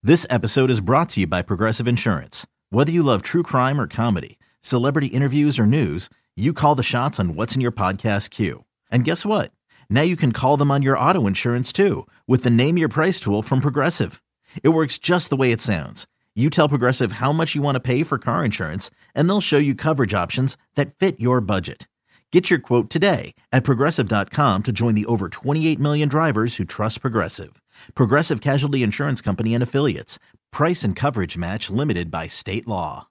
This episode is brought to you by Progressive Insurance. Whether you love true crime or comedy, celebrity interviews or news, you call the shots on what's in your podcast queue. And guess what? Now you can call them on your auto insurance too with the Name Your Price tool from Progressive. It works just the way it sounds. You tell Progressive how much you want to pay for car insurance, and they'll show you coverage options that fit your budget. Get your quote today at Progressive.com to join the over 28 million drivers who trust Progressive. Progressive Casualty Insurance Company and Affiliates. Price and coverage match limited by state law.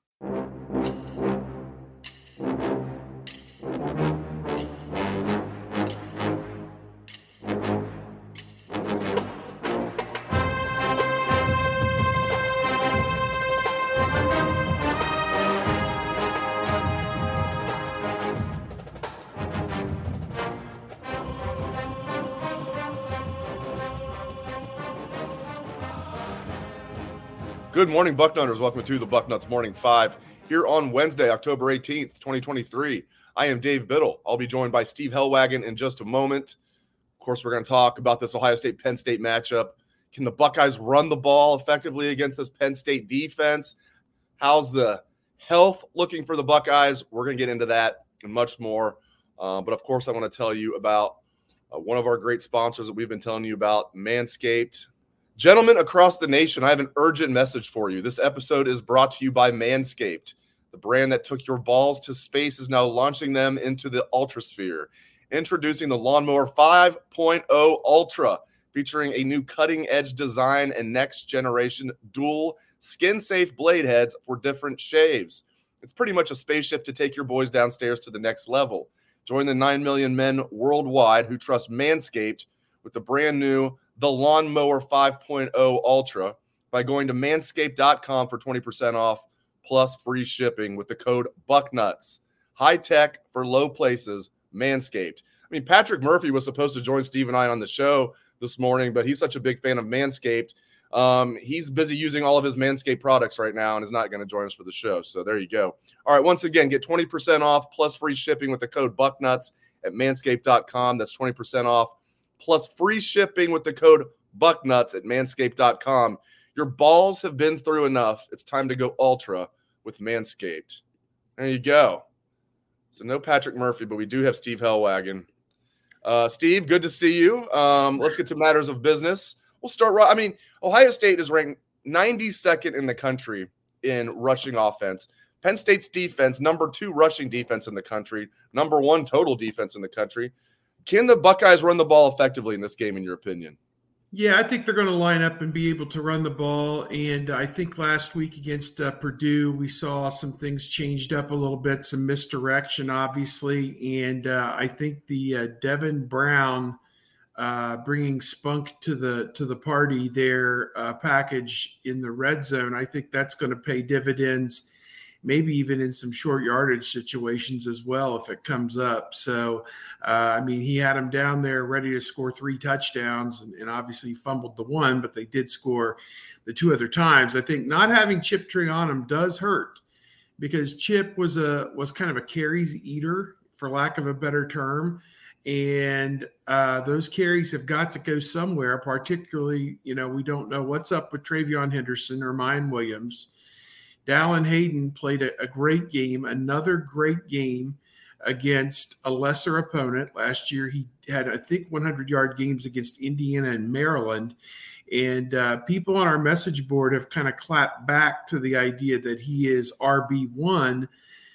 Good morning, Bucknutters. Welcome to the Bucknuts Morning 5 here on Wednesday, October 18th, 2023. I am Dave Biddle. I'll be joined by Steve Hellwagon in just a moment. Of course, we're going to talk about this Ohio State-Penn State matchup. Can the Buckeyes run the ball effectively against this Penn State defense? How's the health looking for the Buckeyes? We're going to get into that and much more. But, of course, I want to tell you about one of our great sponsors that we've been telling you about, Manscaped. Gentlemen across the nation, I have an urgent message for you. This episode is brought to you by Manscaped. The brand that took your balls to space is now launching them into the ultrasphere. Introducing the Lawnmower 5.0 Ultra, featuring a new cutting-edge design and next-generation dual skin-safe blade heads for different shaves. It's pretty much a spaceship to take your boys downstairs to the next level. Join the 9 million men worldwide who trust Manscaped with the brand new The Lawnmower 5.0 Ultra by going to manscaped.com for 20% off plus free shipping with the code BUCKNUTS. High tech for low places, Manscaped. I mean, Patrick Murphy was supposed to join Steve and I on the show this morning, but he's such a big fan of Manscaped. He's busy using all of his Manscaped products right now and is not going to join us for the show. So there you go. All right, once again, get 20% off plus free shipping with the code BUCKNUTS at manscaped.com. That's 20% off plus free shipping with the code BUCKNUTS at manscaped.com. Your balls have been through enough. It's time to go ultra with Manscaped. There you go. So no Patrick Murphy, but we do have Steve Hellwagon. Steve, good to see you. Let's get to matters of business. We'll start. I mean, Ohio State is ranked 92nd in the country in rushing offense. Penn State's defense, number 2 rushing defense in the country, number 1 total defense in the country. Can the Buckeyes run the ball effectively in this game, in your opinion? Yeah, I think they're going to line up and be able to run the ball. And I think last week against Purdue, we saw some things changed up a little bit, some misdirection, obviously. And I think the Devin Brown bringing spunk to the party there package in the red zone, I think that's going to pay dividends, maybe even in some short yardage situations as well if it comes up. So, I mean, he had him down there ready to score 3 touchdowns and obviously fumbled the one, but they did score the 2 other times. I think not having Chip Trianum does hurt because Chip was kind of a carries eater, for lack of a better term. And those carries have got to go somewhere, particularly, we don't know what's up with Travion Henderson or Mine Williams. Dallin Hayden played a great game, another great game against a lesser opponent. Last year he had, I think, 100-yard games against Indiana and Maryland. And people on our message board have kind of clapped back to the idea that he is RB1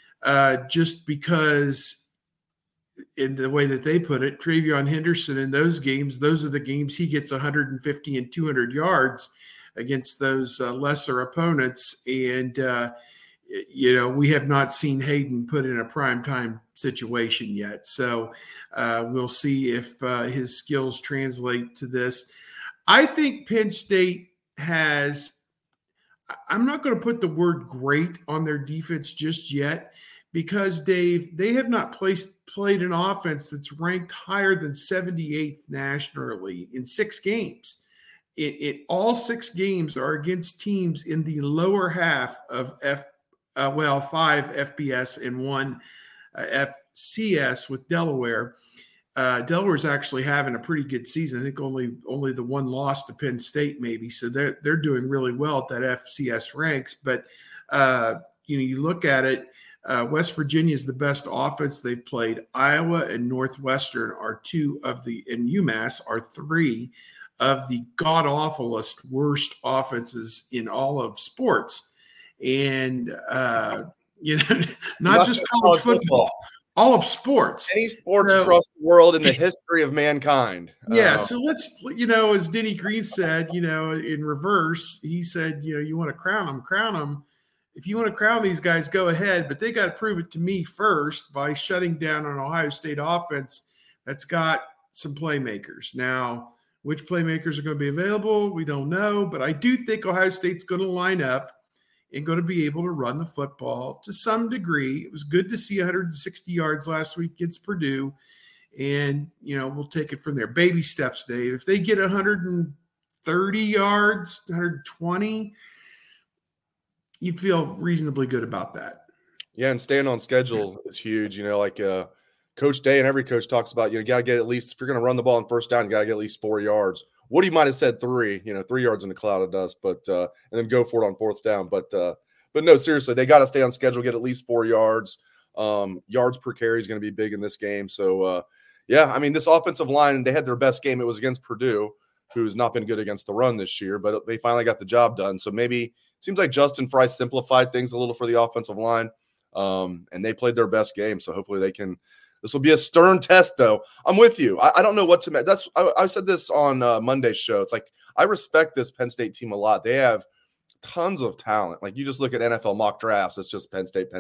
just because, in the way that they put it, Travion Henderson in those games, those are the games he gets 150 and 200 yards against those lesser opponents. And, we have not seen Hayden put in a primetime situation yet. So we'll see if his skills translate to this. I think Penn State has – I'm not going to put the word great on their defense just yet because, Dave, they have not played an offense that's ranked higher than 78th nationally in 6 games. All 6 games are against teams in the lower half of 5 FBS and 1 FCS with Delaware. Delaware's actually having a pretty good season. I think only the one loss to Penn State maybe. So they're doing really well at that FCS ranks. But you look at it. West Virginia is the best offense they've played. Iowa and Northwestern are and UMass are three of the god-awfulest, worst offenses in all of sports. And, not just college football, all of sports. Any sports across the world in the history of mankind. Yeah, so let's, as Denny Green said, in reverse, he said, you want to crown them. If you want to crown these guys, go ahead, but they got to prove it to me first by shutting down an Ohio State offense that's got some playmakers. Now, which playmakers are going to be available, we don't know, but I do think Ohio State's going to line up and going to be able to run the football to some degree. It was good to see 160 yards last week against Purdue, and, we'll take it from there. Baby steps, Dave. If they get 130 yards, 120, you feel reasonably good about that. Yeah, and staying on schedule is huge. Coach Day and every coach talks about, you got to get at least, if you're going to run the ball on first down, you got to get at least 4 yards. Woody might have said 3, 3 yards in a cloud of dust, but and then go for it on fourth down. But no, seriously, they got to stay on schedule, get at least 4 yards. Yards per carry is going to be big in this game. So, this offensive line, they had their best game. It was against Purdue, who's not been good against the run this year, but they finally got the job done. So maybe it seems like Justin Fry simplified things a little for the offensive line, and they played their best game. So hopefully they can. This will be a stern test, though. I'm with you. I don't know what to make. I said this on Monday's show. It's like I respect this Penn State team a lot. They have tons of talent. Like you just look at NFL mock drafts. It's just Penn State.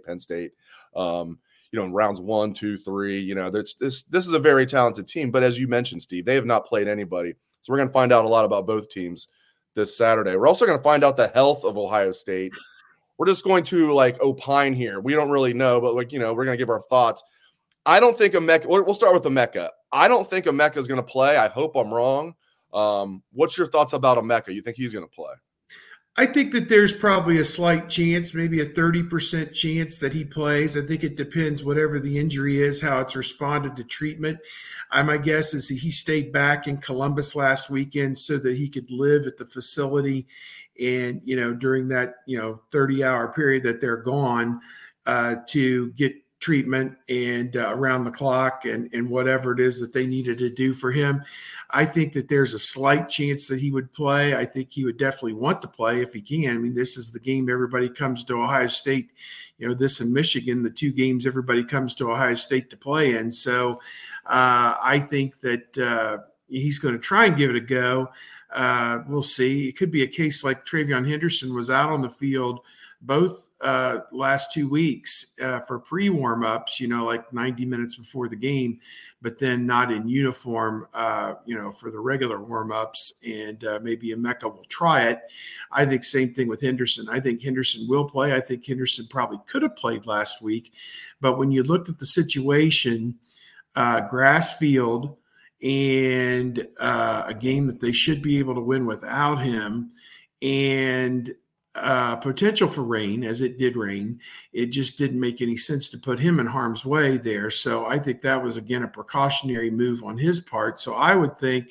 In rounds 1, 2, 3. This is a very talented team. But as you mentioned, Steve, they have not played anybody. So we're going to find out a lot about both teams this Saturday. We're also going to find out the health of Ohio State. We're just going to opine here. We don't really know, but we're going to give our thoughts. I don't think Emeka. We'll start with Emeka. I don't think Emeka is going to play. I hope I'm wrong. What's your thoughts about Emeka? You think he's going to play? I think that there's probably a slight chance, maybe a 30% chance that he plays. I think it depends whatever the injury is, how it's responded to treatment. My guess is he stayed back in Columbus last weekend so that he could live at the facility and, during that, 30-hour period that they're gone to get treatment and around the clock and whatever it is that they needed to do for him. I think that there's a slight chance that he would play. I think he would definitely want to play if he can. This is the game everybody comes to Ohio State, this and Michigan, the 2 games everybody comes to Ohio State to play in. So I think that he's going to try and give it a go. We'll see. It could be a case like Travion Henderson was out on the field both last 2 weeks for pre-warm-ups, like 90 minutes before the game, but then not in uniform, for the regular warm-ups, and maybe Emeka will try it. I think same thing with Henderson. I think Henderson will play. I think Henderson probably could have played last week, but when you looked at the situation, grass field and a game that they should be able to win without him, and potential for rain, as it did rain, it just didn't make any sense to put him in harm's way there. So I think that was, again, a precautionary move on his part. So I would think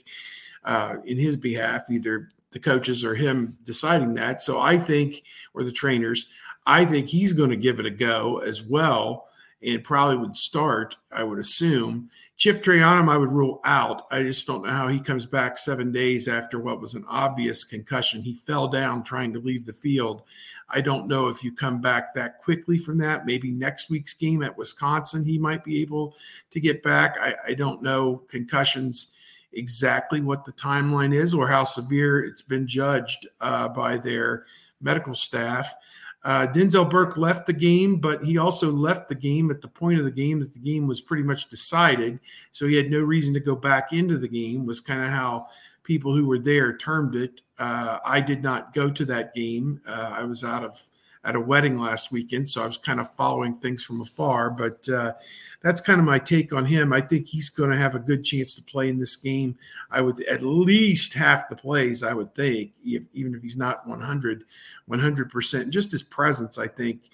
in his behalf, either the coaches or him deciding that. So I think, or the trainers, I think he's going to give it a go as well and probably would start, I would assume. Chip Trayanum, I would rule out. I just don't know how he comes back 7 days after what was an obvious concussion. He fell down trying to leave the field. I don't know if you come back that quickly from that. Maybe next week's game at Wisconsin, he might be able to get back. I don't know concussions exactly what the timeline is or how severe it's been judged by their medical staff. Denzel Burke left the game, but he also left the game at the point of the game that the game was pretty much decided. So he had no reason to go back into the game, was kind of how people who were there termed it. I did not go to that game. I was at a wedding last weekend, so I was kind of following things from afar. But that's kind of my take on him. I think he's going to have a good chance to play in this game. I would at least half the plays, I would think, even if he's not 100%. Just his presence, I think,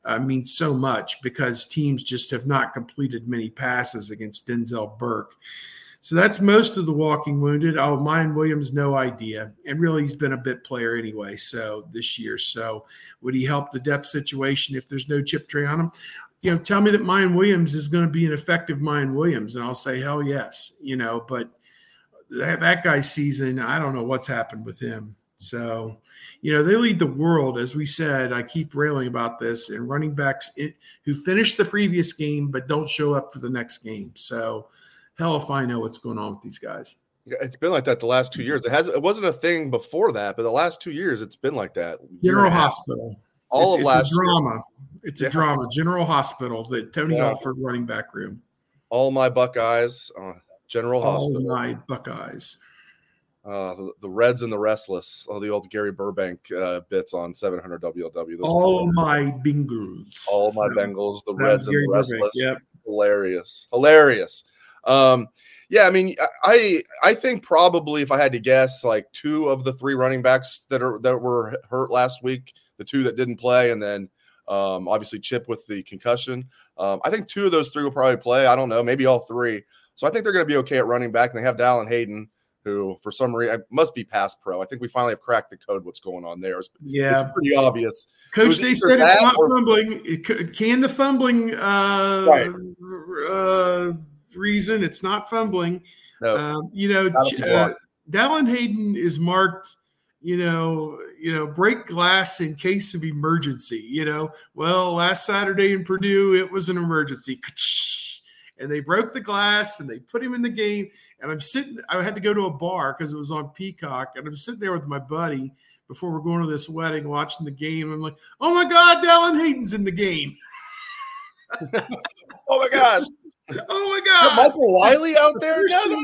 means so much because teams just have not completed many passes against Denzel Burke. So that's most of the walking wounded. Oh, Mayan Williams, no idea. And really, he's been a bit player anyway, so this year. So would he help the depth situation if there's no Chip Tray on him? Tell me that Mayan Williams is going to be an effective Mayan Williams, and I'll say, hell yes. But that guy's season, I don't know what's happened with him. So, they lead the world, as we said. I keep railing about this, and running backs who finish the previous game but don't show up for the next game. So, hell if I know what's going on with these guys. It's been like that the last 2 years. It wasn't a thing before that, but the last 2 years it's been like that. General Hospital. It's a drama. It's a drama. General Hospital, the Tony Alford running back room. All my Buckeyes, General Hospital. All my Buckeyes. The Reds and the Restless. The old Gary Burbank bits on 700 WLW. All my Bengals. All my Bengals. The Reds and the Restless. Yep. Hilarious. I mean, I think probably if I had to guess, like 2 of the 3 running backs that were hurt last week, the 2 that didn't play, and then obviously Chip with the concussion. I think 2 of those 3 will probably play. I don't know, maybe all 3. So I think they're going to be okay at running back. And they have Dallin Hayden, who for some reason must be past pro. I think we finally have cracked the code. What's going on there? It's pretty obvious. Coach, they said it's not fumbling. Can the fumbling reason it's not fumbling? No. Dallin Hayden is marked, break glass in case of emergency. Well, last Saturday in Purdue, it was an emergency. And they broke the glass and they put him in the game. And I had to go to a bar because it was on Peacock. And I'm sitting there with my buddy before we're going to this wedding, watching the game. I'm like, oh my God, Dallin Hayden's in the game. Oh my gosh. Oh my God. Michael Wiley out there?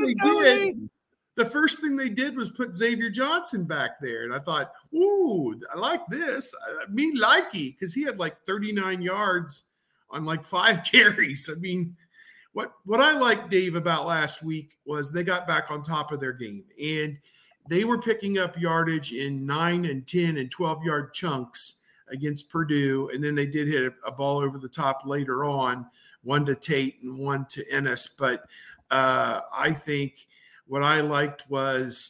The first thing they did was put Xavier Johnson back there. And I thought, ooh, I like this. Me likey, because he had like 39 yards on like 5 carries. I mean, what I liked, Dave, about last week was they got back on top of their game. And they were picking up yardage in 9 and 10 and 12-yard chunks against Purdue. And then they did hit a ball over the top later on, 1 to Tate and 1 to Ennis. But I think what I liked was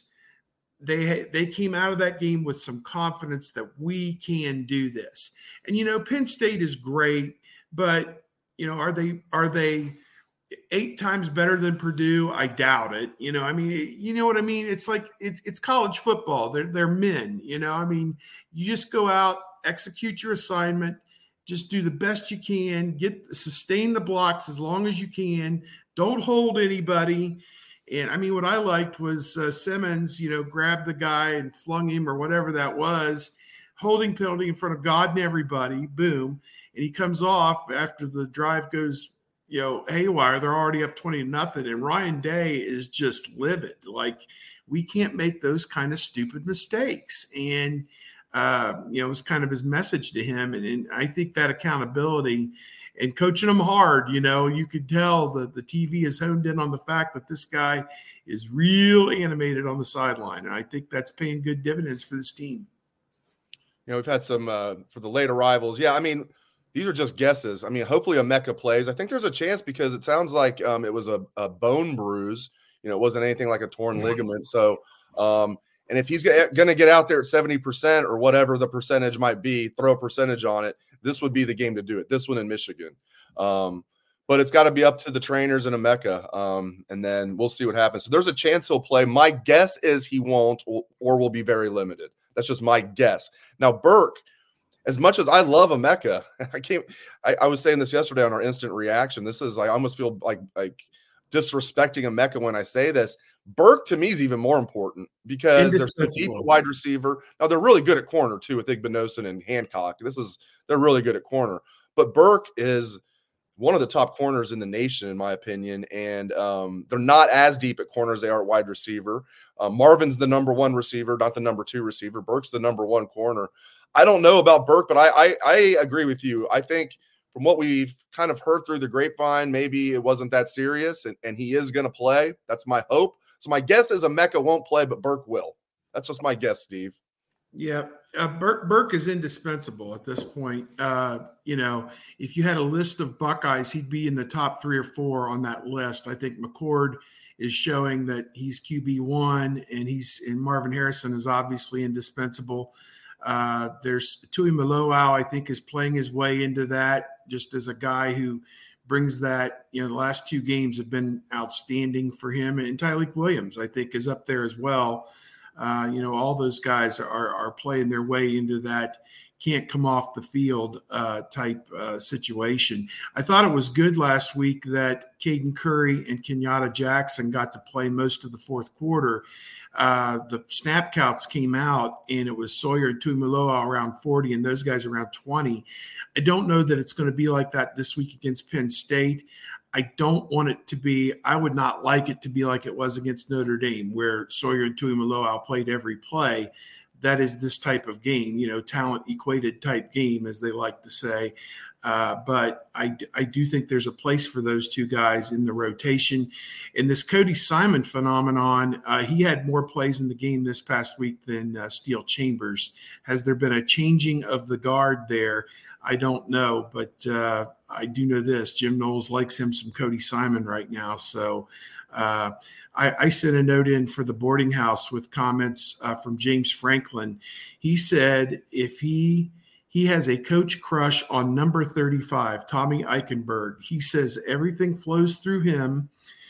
they came out of that game with some confidence that we can do this. And, Penn State is great, but, are they 8 times better than Purdue? I doubt it. You know what I mean? It's like it's college football. They're men. You just go out, execute your assignment, just do the best you can, sustain the blocks as long as you can. Don't hold anybody. And what I liked was Simmons, grabbed the guy and flung him or whatever that was, holding penalty in front of God and everybody. Boom. And he comes off after the drive goes haywire. They're already up 20-0, and Ryan Day is just livid. Like, we can't make those kind of stupid mistakes. And it was kind of his message to him. And I think that accountability and coaching them hard, you could tell that the TV is honed in on the fact that this guy is real animated on the sideline. And I think that's paying good dividends for this team. We've had some for the late arrivals. Yeah, these are just guesses. Hopefully Emeka plays. I think there's a chance because it sounds like it was a bone bruise. It wasn't anything like a torn ligament. So, and if he's going to get out there at 70% or whatever the percentage might be, throw a percentage on it, this would be the game to do it. This one in Michigan. But it's got to be up to the trainers and Emeka, and then we'll see what happens. So there's a chance he'll play. My guess is he won't or will be very limited. That's just my guess. Now, Burke, as much as I love Emeka, I was saying this yesterday on our instant reaction. This is I almost feel like disrespecting Emeka when I say this. Burke to me is even more important because they're so deep at wide receiver. Now they're really good at corner too with Igbinosun and Hancock. They're really good at corner. But Burke is one of the top corners in the nation, in my opinion. And they're not as deep at corner as they are at wide receiver. Marvin's the number 1 receiver, not the number 2 receiver. Burke's the number 1 corner. I don't know about Burke, but I agree with you. I think from what we've kind of heard through the grapevine, maybe it wasn't that serious, and he is going to play. That's my hope. So my guess is Emeka won't play, but Burke will. That's just my guess, Steve. Yeah, Burke is indispensable at this point. If you had a list of Buckeyes, he'd be in the top 3 or 4 on that list. I think McCord is showing that he's QB1, and Marvin Harrison is obviously indispensable. There's Tui Maloau, I think, is playing his way into that, just as a guy who brings that. The last 2 games have been outstanding for him, and Tyleik Williams, I think, is up there as well. All those guys are playing their way into that can't come off the field type situation. I thought it was good last week that Caden Curry and Kenyatta Jackson got to play most of the fourth quarter. The snap counts came out, and it was Sawyer and Tuimuloa around 40 and those guys around 20. I don't know that it's going to be like that this week against Penn State. I don't want it to be – I would not like it to be like it was against Notre Dame, where Sawyer and Tuimuloa played every play. That is this type of game, talent equated type game, as they like to say. But I do think there's a place for those 2 guys in the rotation. And this Cody Simon phenomenon, he had more plays in the game this past week than Steele Chambers. Has there been a changing of the guard there? I don't know, but I do know this. Jim Knowles likes him some Cody Simon right now. So I sent a note in for the boarding house with comments from James Franklin. He said if he has a coach crush on number 35, Tommy Eichenberg. He says everything flows through him.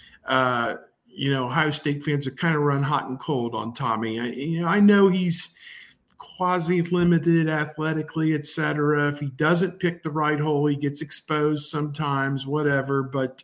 Ohio State fans are kind of run hot and cold on Tommy. I know he's quasi-limited athletically, et cetera. If he doesn't pick the right hole, he gets exposed sometimes, whatever. But,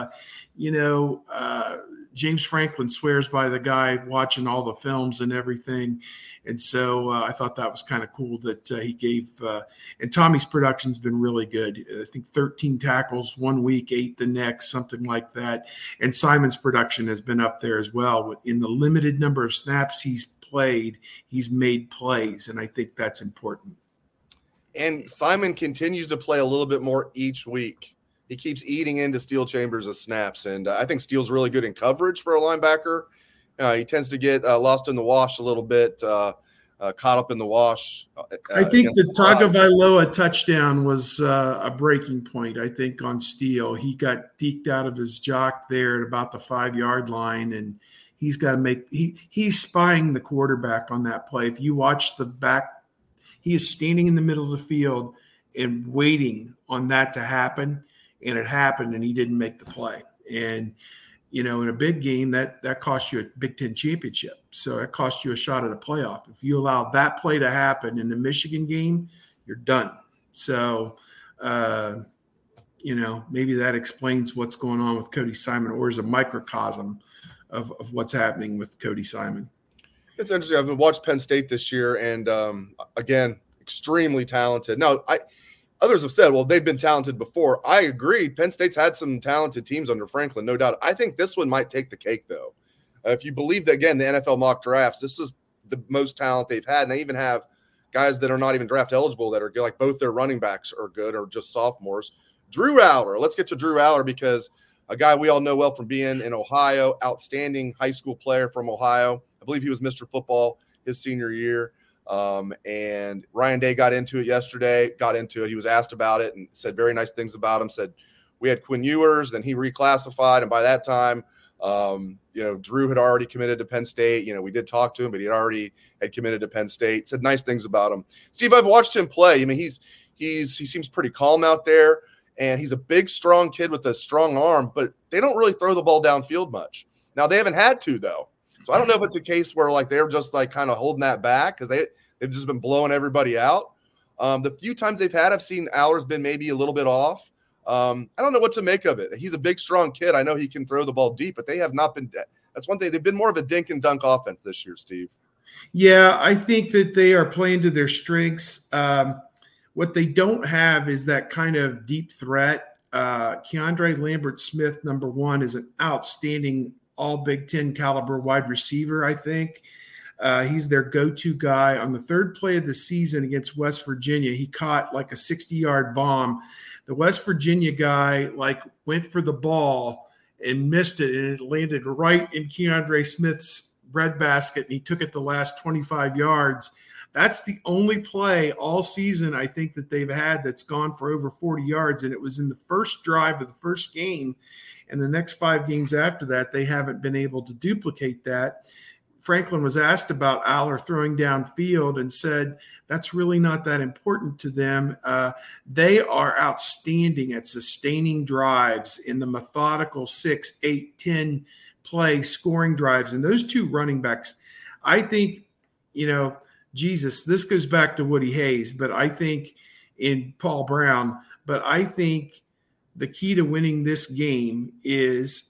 James Franklin swears by the guy watching all the films and everything. And so I thought that was kind of cool that he gave and Tommy's production's been really good. I think 13 tackles 1 week, 8 the next, something like that. And Simon's production has been up there as well. In the limited number of snaps he's played, he's made plays, and I think that's important. And Simon continues to play a little bit more each week. He keeps eating into Steele Chambers' snaps, and I think Steele's really good in coverage for a linebacker. He tends to get lost in the wash a little bit, caught up in the wash. I think the Tagovailoa touchdown was a breaking point, I think, on Steele. He got deked out of his jock there at about the 5-yard line, and he's got to he's spying the quarterback on that play. If you watch the back, he is standing in the middle of the field and waiting on that to happen. And it happened, and he didn't make the play. And, in a big game, that costs you a Big Ten championship. So it costs you a shot at a playoff. If you allow that play to happen in the Michigan game, you're done. So, maybe that explains what's going on with Cody Simon, or is a microcosm of what's happening with Cody Simon. It's interesting. I've watched Penn State this year, and, again, extremely talented. Now, others have said, well, they've been talented before. I agree. Penn State's had some talented teams under Franklin, no doubt. I think this one might take the cake, though. If you believe that, again, the NFL mock drafts, this is the most talent they've had. And they even have guys that are not even draft eligible that are good, like both their running backs are good or just sophomores. Drew Aller. Let's get to Drew Aller, because a guy we all know well from being in Ohio, outstanding high school player from Ohio. I believe he was Mr. Football his senior year. And Ryan Day got into it yesterday, He was asked about it and said very nice things about him, said we had Quinn Ewers, then he reclassified. And by that time, Drew had already committed to Penn State. We did talk to him, but he already had committed to Penn State, said nice things about him. Steve, I've watched him play. I mean, he seems pretty calm out there, and he's a big, strong kid with a strong arm, but they don't really throw the ball downfield much. Now, they haven't had to, though. So I don't know if it's a case where they're just kind of holding that back because they've just been blowing everybody out. The few times they've had, I've seen Aller's been maybe a little bit off. I don't know what to make of it. He's a big, strong kid. I know he can throw the ball deep, but they have not been. That's one thing. They've been more of a dink and dunk offense this year, Steve. Yeah, I think that they are playing to their strengths. What they don't have is that kind of deep threat. Keandre Lambert-Smith, number 1, is an outstanding all Big Ten caliber wide receiver, I think. He's their go-to guy. On the third play of the season against West Virginia, he caught like a 60-yard bomb. The West Virginia guy went for the ball and missed it, and it landed right in Keandre Smith's breadbasket, and he took it the last 25 yards. That's the only play all season I think that they've had that's gone for over 40 yards, and it was in the first drive of the first game. And the next 5 games after that, they haven't been able to duplicate that. Franklin was asked about Aller throwing downfield and said that's really not that important to them. They are outstanding at sustaining drives in the methodical 6, 8, 10 play scoring drives. And those 2 running backs, I think, Jesus, this goes back to Woody Hayes, but I think in Paul Brown, but I think the key to winning this game is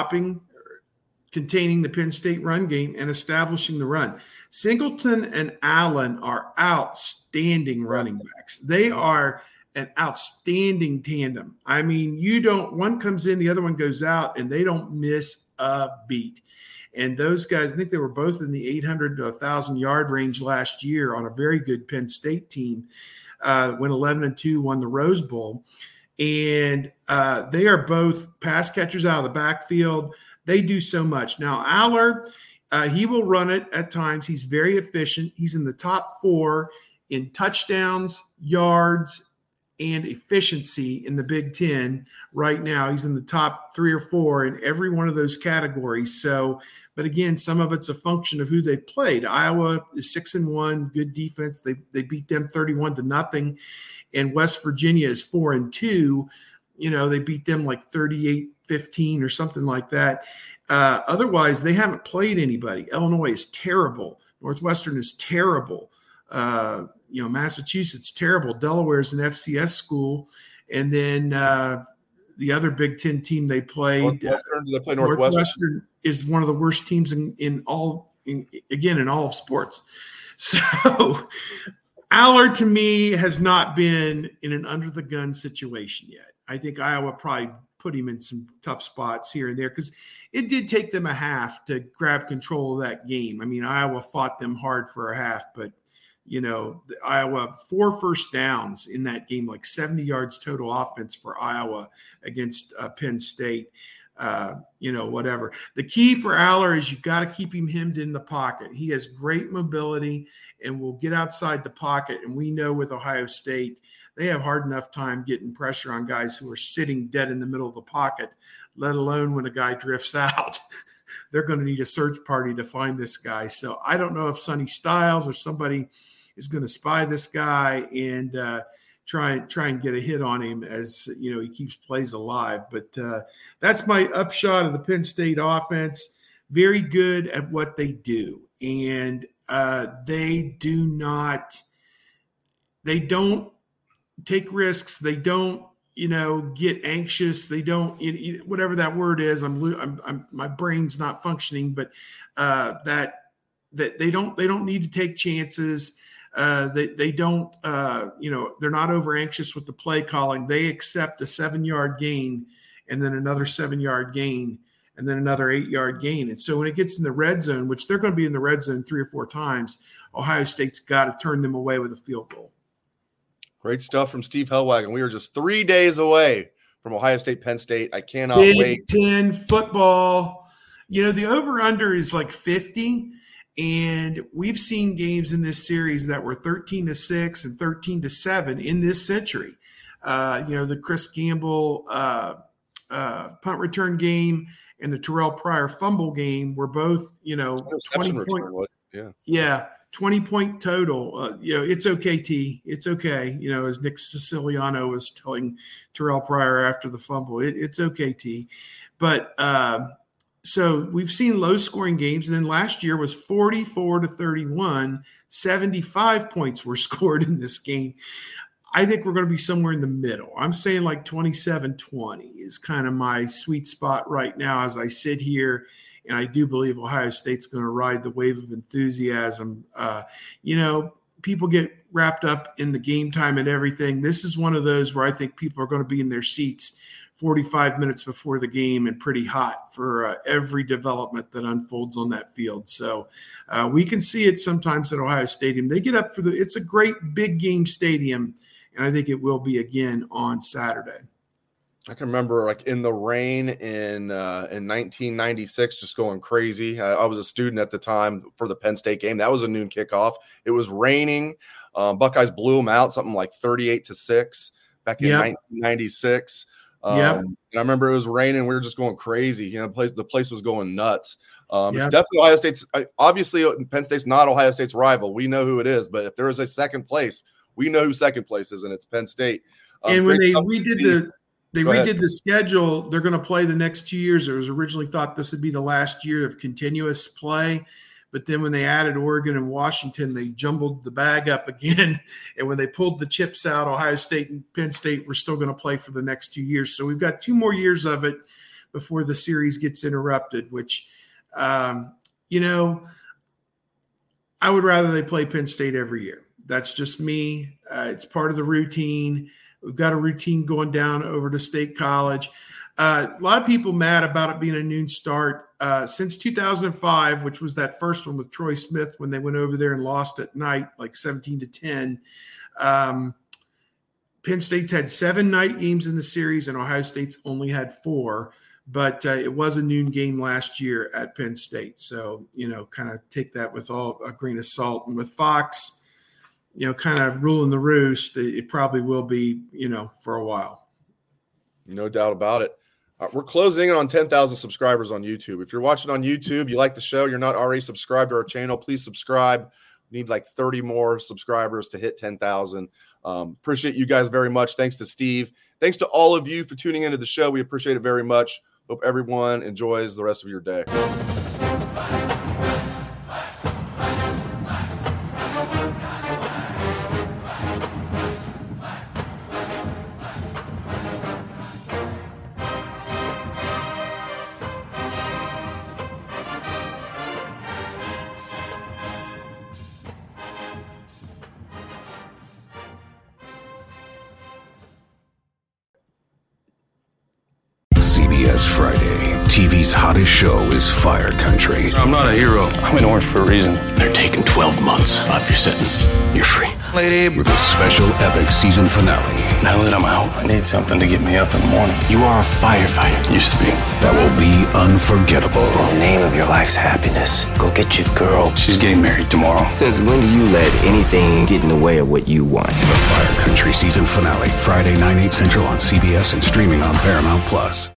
containing the Penn State run game and establishing the run. Singleton and Allen are outstanding running backs. They are an outstanding tandem. I mean, one comes in, the other one goes out, and they don't miss a beat. And those guys, I think they were both in the 800 to 1,000 yard range last year on a very good Penn State team. Went 11-2, won the Rose Bowl. And they are both pass catchers out of the backfield. They do so much. Now, Aller, he will run it at times. He's very efficient. He's in the top 4 in touchdowns, yards, and efficiency in the Big Ten right now. He's in the top 3 or 4 in every one of those categories. So, but again, some of it's a function of who they played. Iowa is 6-1, good defense. They beat them 31-0. And West Virginia is 4-2. They beat them like 38-15 or something like that. Otherwise, they haven't played anybody. Illinois is terrible. Northwestern is terrible. Massachusetts terrible. Delaware's an FCS school, and then the other Big Ten team they played. Northwestern. Do they play Northwestern is one of the worst teams in all of sports. So Aller to me has not been in an under the gun situation yet. I think Iowa probably put him in some tough spots here and there because it did take them a half to grab control of that game. I mean, Iowa fought them hard for a half, but Iowa 4 first downs in that game, like 70 yards total offense for Iowa against Penn State. Whatever. The key for Aller is you got to keep him hemmed in the pocket. He has great mobility and will get outside the pocket. And we know with Ohio State, they have hard enough time getting pressure on guys who are sitting dead in the middle of the pocket, let alone when a guy drifts out. They're going to need a search party to find this guy. So I don't know if Sonny Styles or somebody is going to spy this guy and try and get a hit on him as he keeps plays alive. But that's my upshot of the Penn State offense. Very good at what they do, and they don't take risks. They don't get anxious. They don't whatever that word is. My brain's not functioning, but that they don't need to take chances. They don't, they're not over anxious with the play calling. They accept a 7-yard gain and then another 7-yard gain and then another 8-yard gain. And so when it gets in the red zone, which they're going to be in the red zone 3 or 4 times, Ohio State's got to turn them away with a field goal. Great stuff from Steve Hellwagon. We are just 3 days away from Ohio State, Penn State. I cannot wait. Big Ten football. The over-under is like 50. And we've seen games in this series that were 13-6 and 13-7 in this century. The Chris Gamble punt return game and the Terrell Pryor fumble game were both, 20-point. Yeah, 20-point total. It's okay, T. It's okay. As Nick Siciliano was telling Terrell Pryor after the fumble, it's okay, T. But so we've seen low-scoring games, and then last year was 44-31. 75 points were scored in this game. I think we're going to be somewhere in the middle. I'm saying like 27-20 is kind of my sweet spot right now as I sit here, and I do believe Ohio State's going to ride the wave of enthusiasm. People get wrapped up in the game time and everything. This is one of those where I think people are going to be in their seats 45 minutes before the game and pretty hot for every development that unfolds on that field. So we can see it sometimes at Ohio Stadium. They get up it's a great big game stadium, and I think it will be again on Saturday. I can remember like in the rain in 1996, just going crazy. I was a student at the time for the Penn State game. That was a noon kickoff. It was raining. Buckeyes blew them out, something like 38-6 back in 1996. And I remember it was raining. We were just going crazy. The place was going nuts. It's definitely Ohio State's. Obviously, Penn State's not Ohio State's rival. We know who it is. But if there is a second place, we know who second place is, and it's Penn State. And when they redid the schedule, they're going to play the next 2 years. It was originally thought this would be the last year of continuous play. But then when they added Oregon and Washington, they jumbled the bag up again. And when they pulled the chips out, Ohio State and Penn State were still going to play for the next 2 years. So we've got 2 more years of it before the series gets interrupted, which, I would rather they play Penn State every year. That's just me. It's part of the routine. We've got a routine going down over to State College. A lot of people mad about it being a noon start. Since 2005, which was that first one with Troy Smith when they went over there and lost at night, like 17-10. Penn State's had 7 night games in the series, and Ohio State's only had 4. But it was a noon game last year at Penn State. So, kind of take that with a grain of salt. And with Fox, kind of ruling the roost, it probably will be, for a while. No doubt about it. We're closing in on 10,000 subscribers on YouTube. If you're watching on YouTube, you like the show, you're not already subscribed to our channel, please subscribe. We need like 30 more subscribers to hit 10,000. Appreciate you guys very much. Thanks to Steve. Thanks to all of you for tuning into the show. We appreciate it very much. Hope everyone enjoys the rest of your day. CBS Friday. TV's hottest show is Fire Country. I'm not a hero. I'm in orange for a reason. They're taking 12 months off your sentence. You're free. Lady, with a special epic season finale. Now that I'm out, I need something to get me up in the morning. You are a firefighter. Used to be. That will be unforgettable. In the name of your life's happiness, go get your girl. She's getting married tomorrow. Says, when do you let anything get in the way of what you want? The Fire Country season finale, Friday, 9/8 Central on CBS and streaming on Paramount+.